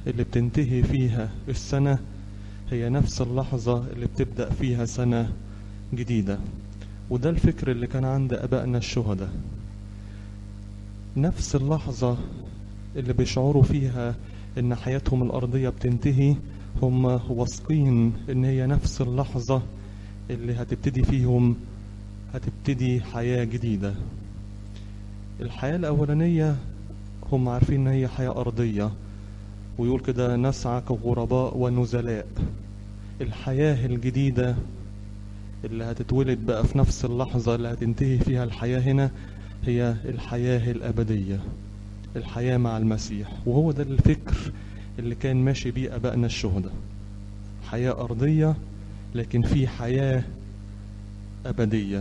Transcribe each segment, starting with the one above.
اللي بتنتهي فيها السنة هي نفس اللحظة اللي بتبدأ فيها سنة جديدة. وده الفكر اللي كان عند أبائنا الشهداء، نفس اللحظة اللي بيشعروا فيها إن حياتهم الأرضية بتنتهي، هم واثقين إن هي نفس اللحظة اللي هتبتدي حياة جديدة. الحياة الأولانية هم عارفين إن هي حياة أرضية، ويقول كده نسعى كغرباء ونزلاء. الحياة الجديدة اللي هتتولد بقى في نفس اللحظة اللي هتنتهي فيها الحياة هنا هي الحياة الأبدية، الحياة مع المسيح. وهو ده الفكر اللي كان ماشي بيه أبائنا الشهداء، حياة أرضية لكن في حياة أبدية.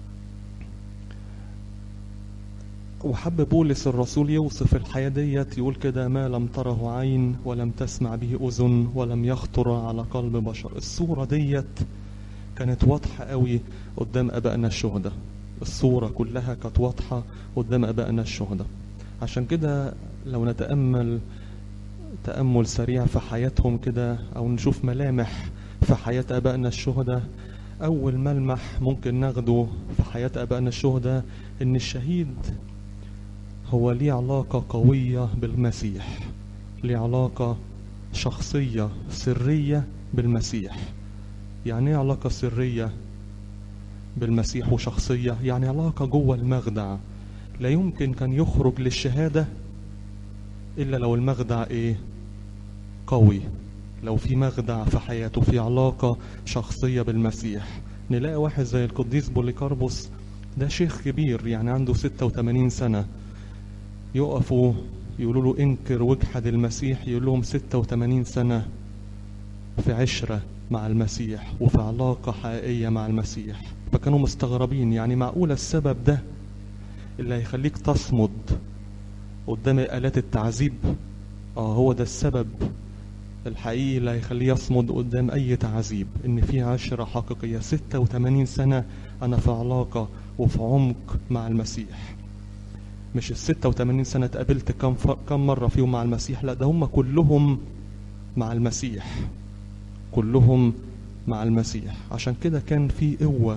وحب بولس الرسول يوصف الحياة ديت، يقول كده ما لم تره عين ولم تسمع به أذن ولم يخطر على قلب بشر. الصورة ديت كانت واضحة قوي قدام أبائنا الشهداء، الصورة كلها كانت واضحة قدام أبائنا الشهداء. عشان كده لو نتأمل تأمل سريع في حياتهم كده، أو نشوف ملامح في حياة أبائنا الشهداء، أول ملمح ممكن ناخده في حياة أبائنا الشهداء إن الشهيد هو ليه علاقة قوية بالمسيح، ليه علاقة شخصية سرية بالمسيح. يعني ايه علاقة سرية بالمسيح وشخصية؟ يعني علاقة جوه المخدع، لا يمكن كان يخرج للشهادة إلا لو المخدع قوي، لو في مخدع في حياته، في علاقة شخصية بالمسيح. نلاقي واحد زي القديس بوليكاربوس، ده شيخ كبير يعني عنده 86 سنة، يقفوا يقولوا له انكر واجحد المسيح، يقول لهم 86 سنة في عشرة مع المسيح وفي علاقة حقيقية مع المسيح. فكانوا مستغربين، يعني معقولة السبب ده اللي هيخليك تصمد قدام آلات التعذيب؟ هو ده السبب الحقيقي اللي هيخليه يصمد قدام أي تعذيب، إن في عشرة حقيقية. 86 سنة أنا في علاقة وفي عمق مع المسيح. مش 86 سنة اتقابلت كم مرة فيهم مع المسيح، لا ده هم كلهم مع المسيح، كلهم مع المسيح. عشان كده كان في قوة.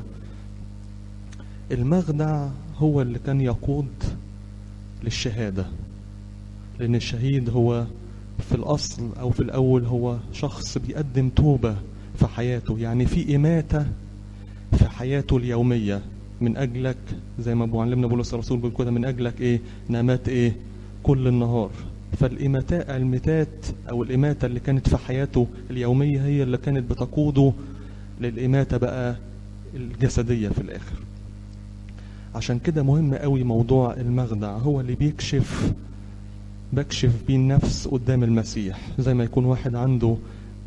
المخدع هو اللي كان يقود للشهادة، لأن الشهيد هو في الأصل أو في الأول هو شخص بيقدم توبة في حياته، يعني في إماتة في حياته اليومية من أجلك، زي ما معلمنا بولس الرسول بيقول كده من أجلك نامات كل النهار. المتات أو الإماتة اللي كانت في حياته اليومية هي اللي كانت بتقوده للإماتة بقى الجسدية في الآخر. عشان كده مهم قوي موضوع المخدع، هو اللي بكشف بيه النفس قدام المسيح. زي ما يكون واحد عنده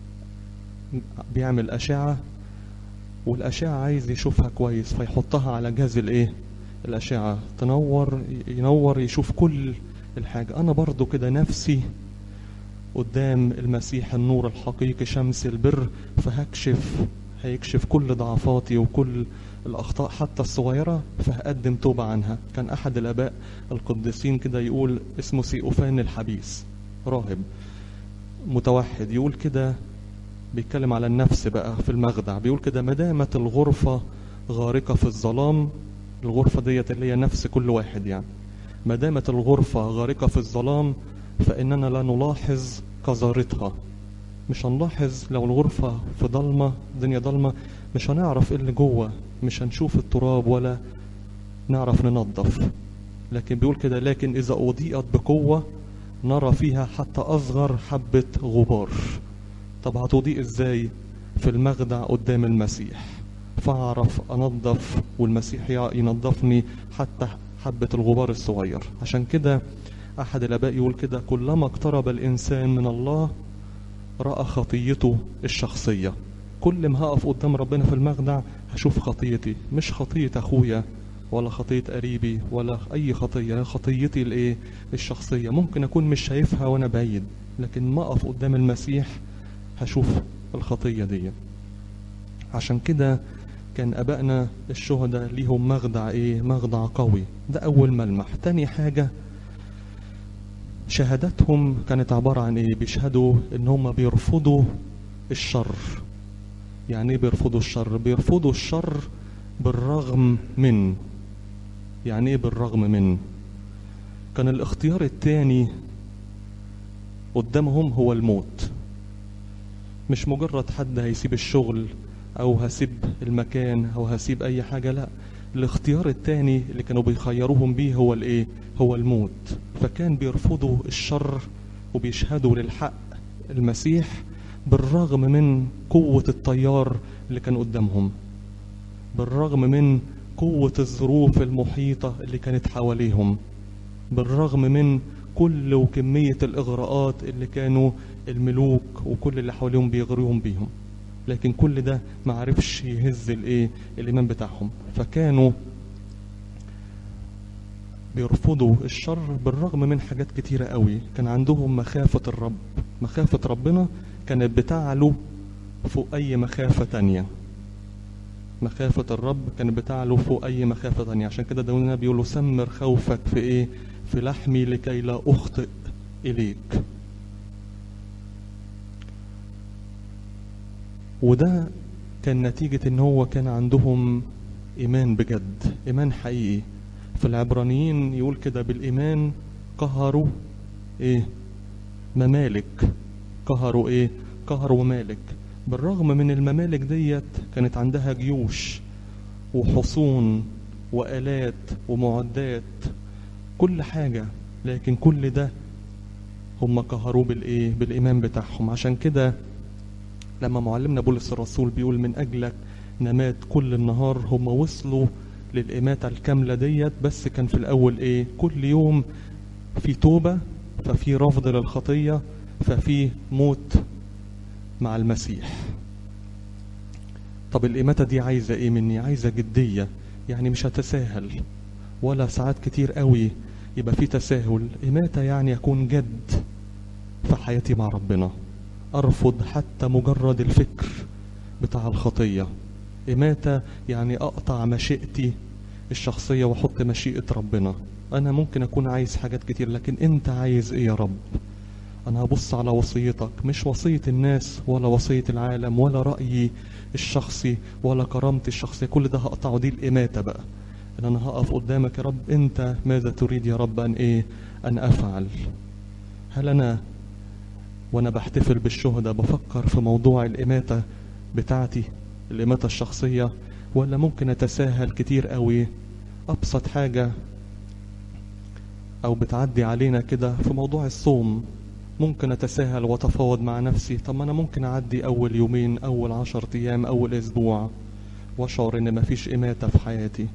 بيعمل أشعة، والأشعة عايز يشوفها كويس فيحطها على جهاز الأشعة ينور يشوف كل الحاجة. أنا برضو كده نفسي قدام المسيح النور الحقيقي شمس البر، هيكشف كل ضعفاتي وكل الأخطاء حتى الصغيرة، فهقدم توبة عنها. كان أحد الآباء القديسين كده يقول، اسمه سيئوفان الحبيس، راهب متوحد، يقول كده بيتكلم على النفس بقى في المخدع، بيقول كده مدامة الغرفة غارقة في الظلام، الغرفة ديت اللي هي نفس كل واحد يعني، مدامة الغرفة غارقة في الظلام فإننا لا نلاحظ قذارتها. مش هنلاحظ لو الغرفة في ضلمة، الدنيا ضلمة، مش هنعرف اللي جوه، مش هنشوف التراب ولا نعرف ننظف. لكن بيقول كده لكن إذا أضيئت بقوة نرى فيها حتى أصغر حبة غبار. طب هتضيء إزاي؟ في المخدع قدام المسيح، فأعرف أنظف والمسيح ينظفني حتى حبة الغبار الصغير. عشان كده أحد الآباء يقول كده كلما اقترب الإنسان من الله رأى خطيته الشخصية. كل ما هقف قدام ربنا في المخدع هشوف خطيتي، مش خطية أخويا ولا خطية قريبي ولا أي خطية، خطيتي الشخصية. ممكن أكون مش شايفها وأنا بعيد، لكن ما أقف قدام المسيح هشوف الخطية دي. عشان كده كان أبائنا الشهداء ليهم مخدع مخدع قوي. ده أول ملمح. تاني حاجة شهادتهم كانت عبارة عن ايه؟ بيشهدوا ان هم بيرفضوا الشر. يعني ايه بيرفضوا الشر؟ بيرفضوا الشر بالرغم من. يعني ايه بالرغم من؟ كان الاختيار التاني قدامهم هو الموت. مش مجرد حد هيسيب الشغل او هسيب المكان او هسيب اي حاجة، لا، الاختيار التاني اللي كانوا بيخيروهم بيه هو الايه؟ هو الموت. فكان بيرفضوا الشر وبيشهدوا للحق المسيح بالرغم من قوة التيار اللي كان قدامهم، بالرغم من قوة الظروف المحيطة اللي كانت حواليهم، بالرغم من كل وكمية الإغراءات اللي كانوا الملوك وكل اللي حواليهم بيغريهم بيهم. لكن كل ده ما عرفش يهز الإيمان بتاعهم. فكانوا بيرفضوا الشر بالرغم من حاجات كتيرة قوي. كان عندهم مخافة الرب. مخافة ربنا كانت بتعلو فوق أي مخافة تانية. مخافة الرب كانت بتعلو فوق أي مخافة تانية. عشان كده داود بيقولوا سمر خوفك في إيه؟ في لحمي لكي لا أخطئ إليك. وده كان نتيجة إن هو كان عندهم إيمان بجد، إيمان حقيقي. في العبرانيين يقول كده بالإيمان قهروا إيه؟ ممالك. قهروا إيه؟ قهروا ممالك. بالرغم من الممالك ديت كانت عندها جيوش وحصون وآلات ومعدات، كل حاجة، لكن كل ده هم قهروه بالإيه؟ بالإيمان بتاعهم. عشان كده لما معلمنا بولس الرسول بيقول من أجلك نمات كل النهار، هم وصلوا للإماتة الكاملة ديت. بس كان في الأول إيه؟ كل يوم في توبة، ففي رفض للخطية، ففي موت مع المسيح. طب الإماتة دي عايزة إيه مني؟ عايزة جدية. يعني مش هتساهل، ولا ساعات كتير قوي يبقى في تساهل. إماتة يعني يكون جد في حياتي مع ربنا، أرفض حتى مجرد الفكر بتاع الخطية. إماتة يعني أقطع مشيئتي الشخصية وأحط مشيئة ربنا. أنا ممكن أكون عايز حاجات كتير، لكن أنت عايز إيه يا رب؟ أنا هبص على وصيتك، مش وصية الناس ولا وصية العالم ولا رأيي الشخصي ولا كرامتي الشخصية. كل ده هقطعه. دي الإماتة بقى، إن أنا هقف قدامك يا رب، أنت ماذا تريد يا رب أن إيه؟ أن أفعل. هل أنا وأنا بحتفل بالشهداء بفكر في موضوع الإماتة بتاعتي، الإماتة الشخصية، ولا ممكن أتساهل كتير قوي؟ أبسط حاجة أو بتعدي علينا كده في موضوع الصوم، ممكن أتساهل وأتفاوض مع نفسي. طب ما أنا ممكن أعدي أول يومين، أول 10 أيام، أول أسبوع، وأشعر إن مفيش إماتة في حياتي،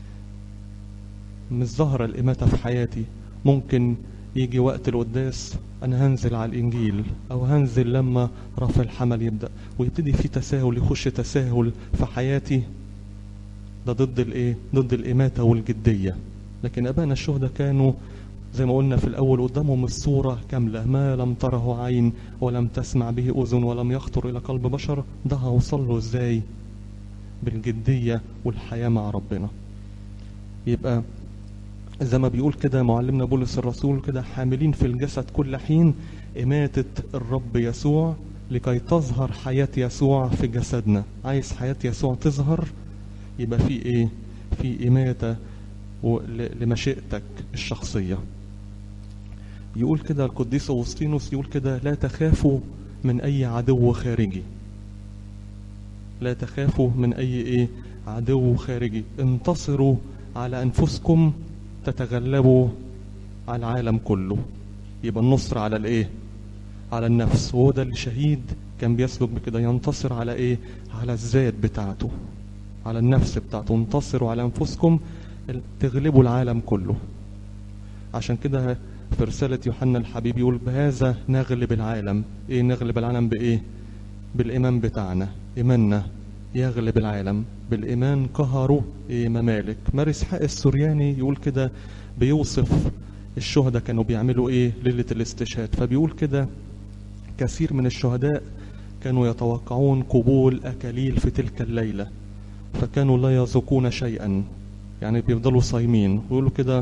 مش ظاهرة الإماتة في حياتي. ممكن يجي وقت القداس أنا هنزل على الإنجيل، أو هنزل لما رفع الحمل يبدأ، ويبتدي في تساهل، يخش تساهل في حياتي. ده ضد الإيه؟ ضد الإماتة والجدية. لكن أبانا الشهداء كانوا زي ما قلنا في الأول قدامهم الصورة كاملة، ما لم تره عين ولم تسمع به أذن ولم يخطر إلى قلب بشر. ده هوصل له إزاي؟ بالجدية والحياة مع ربنا. يبقى زي ما بيقول كده معلمنا بولس الرسول كده، حاملين في الجسد كل حين إماتة الرب يسوع لكي تظهر حياة يسوع في جسدنا. عايز حياة يسوع تظهر، يبقى في إيه؟ في إماتة لمشيئتك الشخصية. يقول كده القديس أغسطينوس، يقول كده لا تخافوا من أي عدو خارجي. لا تخافوا من أي إيه؟ عدو خارجي. انتصروا على أنفسكم تتغلبوا على العالم كله. يبقى النصر على الإيه؟ على النفس. وهو ده الشهيد كان بيسلك بكده، ينتصر على إيه؟ على الذات بتاعته، على النفس بتاعته. انتصروا على أنفسكم تغلبوا العالم كله. عشان كده في رسالة يوحنا الحبيب يقول بهذا نغلب العالم. ايه نغلب العالم؟ بايه؟ بالإيمان بتاعنا. إيماننا يغلب العالم. بالإيمان قهروا ايه؟ ممالك. ماري إسحاق السورياني يقول كده، بيوصف الشهداء كانوا بيعملوا ايه ليلة الاستشهاد. فبيقول كده كثير من الشهداء كانوا يتوقعون قبول أكاليل في تلك الليلة، فكانوا لا يذوقون شيئا، يعني بيفضلوا صايمين. ويقولوا كده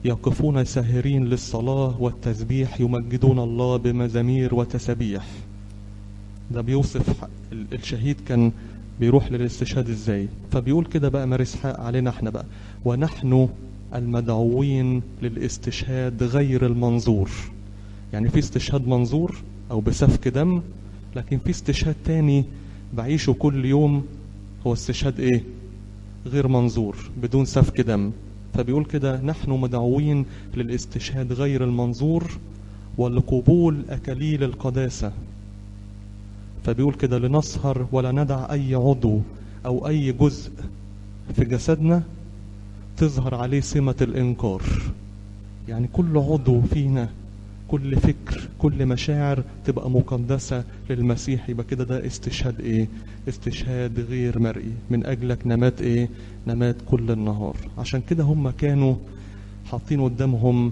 يقفون ساهرين للصلاة والتسبيح يمجدون الله بمزامير وتسبيح. ده بيوصف الشهيد كان بيروح للاستشهاد ازاي. فبيقول كده بقى ماري اسحاق علينا احنا بقى: ونحن المدعوين للاستشهاد غير المنظور. يعني في استشهاد منظور او بسفك دم، لكن في استشهاد تاني بعيشه كل يوم، هو استشهاد ايه؟ غير منظور بدون سفك دم. فبيقول كده: نحن مدعوين للاستشهاد غير المنظور ولقبول أكاليل القداسة. فبيقول كده: لنسهر ولا ندع أي عضو أو أي جزء في جسدنا تظهر عليه سمة الإنكار. يعني كل عضو فينا، كل فكر، كل مشاعر تبقى مقدسة للمسيح. يبقى كده ده استشهاد ايه؟ استشهاد غير مرئي. من اجلك نمات ايه؟ نمات كل النهار. عشان كده هم كانوا حاطين قدامهم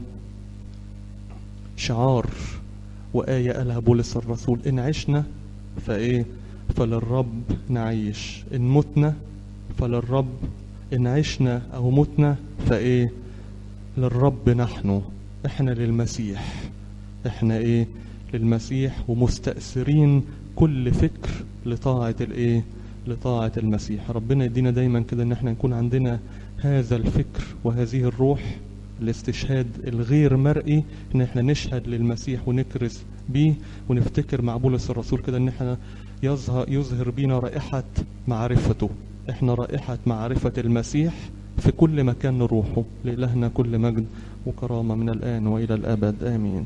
شعار وآية قالها بولس الرسول: إن عشنا فايه؟ فللرب نعيش، إن متنا فللرب، إن عشنا أو متنا فايه؟ للرب نحن. احنا للمسيح، احنا ايه؟ للمسيح، ومستأثرين كل فكر لطاعة الايه؟ لطاعة المسيح. ربنا يدينا دايما كده ان احنا نكون عندنا هذا الفكر وهذه الروح، الاستشهاد الغير مرئي، ان احنا نشهد للمسيح ونكرس بيه، ونفتكر مع بولس الرسول كده ان احنا يظهر بينا رائحة معرفته. احنا رائحة معرفة المسيح في كل مكان نروحه. لإلهنا كل مجد وكرامة من الآن وإلى الأبد آمين.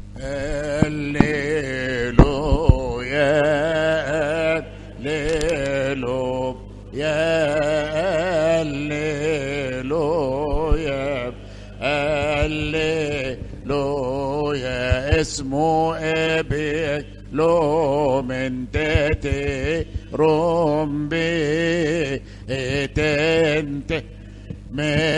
هللويا هللويا هللويا هللويا اسمه ابي لو من تتي رومبي تنت